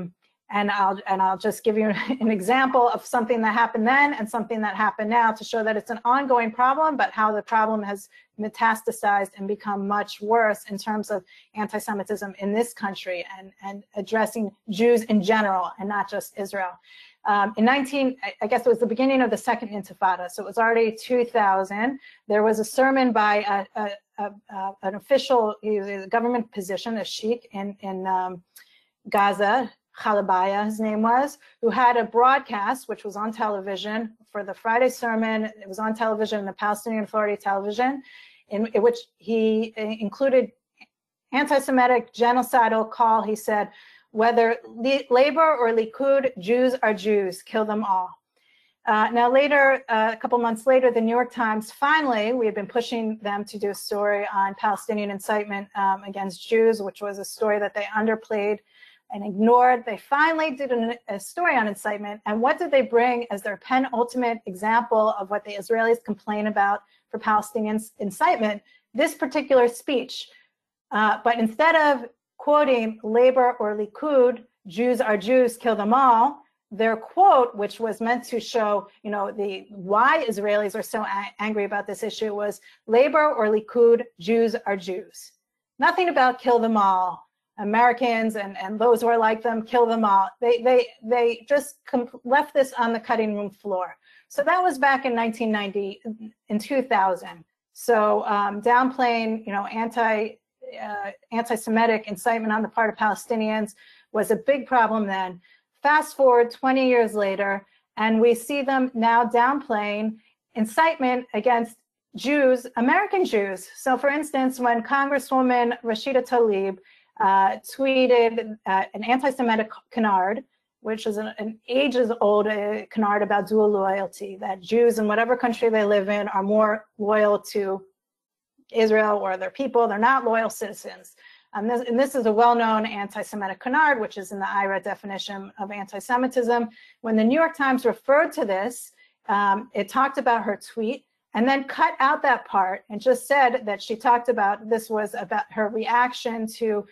And I'll just give you an example of something that happened then and something that happened now to show that it's an ongoing problem, but how the problem has metastasized and become much worse in terms of anti-Semitism in this country and addressing Jews in general and not just Israel. I guess it was the beginning of the Second Intifada, so it was already 2000. There was a sermon by an official, a government position, a sheikh in Gaza, Khalabaya, his name was, who had a broadcast which was on television for the Friday sermon. It was on television in the Palestinian Authority television, in which he included anti-Semitic genocidal call. He said, whether Labor or Likud, Jews are Jews, kill them all. Now later, a couple months later, the New York Times finally, we had been pushing them to do a story on Palestinian incitement against Jews, which was a story that they underplayed and ignored. They finally did a story on incitement. And what did they bring as their penultimate example of what the Israelis complain about for Palestinian incitement? This particular speech. But instead of quoting Labor or Likud, Jews are Jews, kill them all, their quote, which was meant to show, why Israelis are so angry about this issue, was Labor or Likud, Jews are Jews. Nothing about kill them all. Americans and those who are like them, kill them all. They just left this on the cutting room floor. So that was back in 1990, in 2000. So downplaying, anti-Semitic incitement on the part of Palestinians was a big problem then. Fast forward 20 years later, and we see them now downplaying incitement against Jews, American Jews. So for instance, when Congresswoman Rashida Tlaib tweeted an anti-Semitic canard, which is an ages-old canard about dual loyalty, that Jews in whatever country they live in are more loyal to Israel or their people, they're not loyal citizens. And this is a well-known anti-Semitic canard, which is in the IRA definition of anti-Semitism. When the New York Times referred to this, it talked about her tweet and then cut out that part and just said that she talked about, this was about her reaction to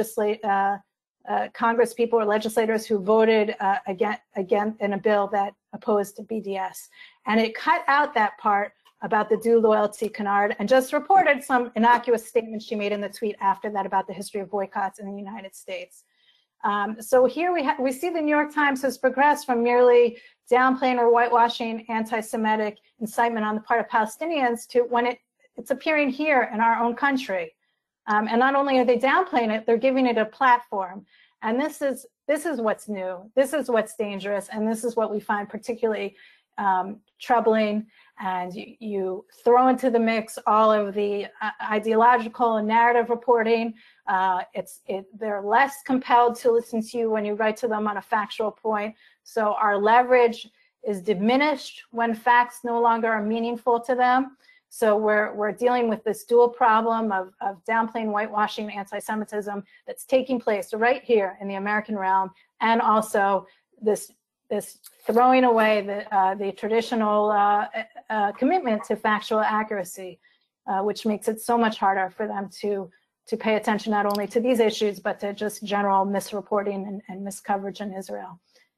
Congress people or legislators who voted again in a bill that opposed to BDS. And it cut out that part about the dual loyalty canard and just reported some innocuous statements she made in the tweet after that about the history of boycotts in the United States. So here we see the New York Times has progressed from merely downplaying or whitewashing anti-Semitic incitement on the part of Palestinians to when it's appearing here in our own country. And not only are they downplaying it, they're giving it a platform. And this is what's new. This is what's dangerous. And this is what we find particularly troubling. And you throw into the mix all of the ideological and narrative reporting. They're less compelled to listen to you when you write to them on a factual point. So our leverage is diminished when facts no longer are meaningful to them. So we're dealing with this dual problem of downplaying, whitewashing anti-Semitism that's taking place right here in the American realm, and also this throwing away the traditional commitment to factual accuracy, which makes it so much harder for them to pay attention not only to these issues, but to just general misreporting and miscoverage in Israel.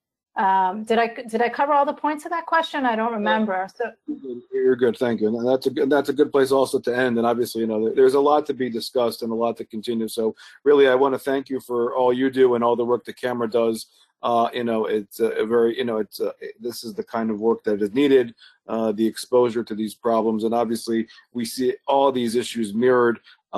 Did I cover all the points of that question? I don't remember. So you're good, thank you. And that's a good place also to end. And obviously, there's a lot to be discussed and a lot to continue. So really, I want to thank you for all you do and all the work the camera does. It's a very, this is the kind of work that is needed, the exposure to these problems. And obviously, we see all these issues mirrored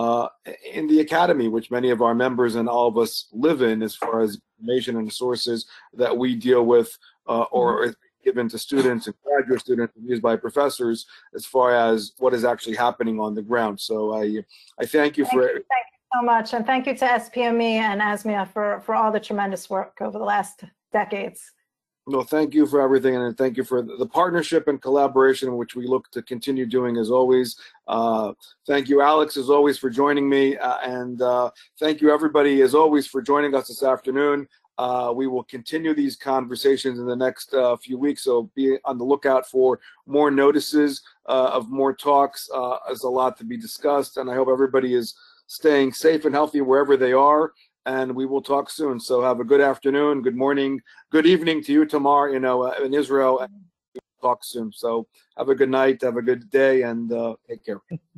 in the academy, which many of our members and all of us live in, as far as information and sources that we deal with or is given to students and graduate students and used by professors, as far as what is actually happening on the ground. So I thank you for. Thank you so much, and thank you to SPME and ASMEA for all the tremendous work over the last decades. No, thank you for everything, and thank you for the partnership and collaboration, which we look to continue doing as always. Thank you, Alex, as always, for joining me, and thank you, everybody, as always, for joining us this afternoon. We will continue these conversations in the next few weeks, so be on the lookout for more notices of more talks. There's a lot to be discussed, and I hope everybody is staying safe and healthy wherever they are. and we will talk soon. So have a good afternoon, good morning, good evening to you, Tamar, in Israel. And we'll talk soon. So have a good night, have a good day, and take care.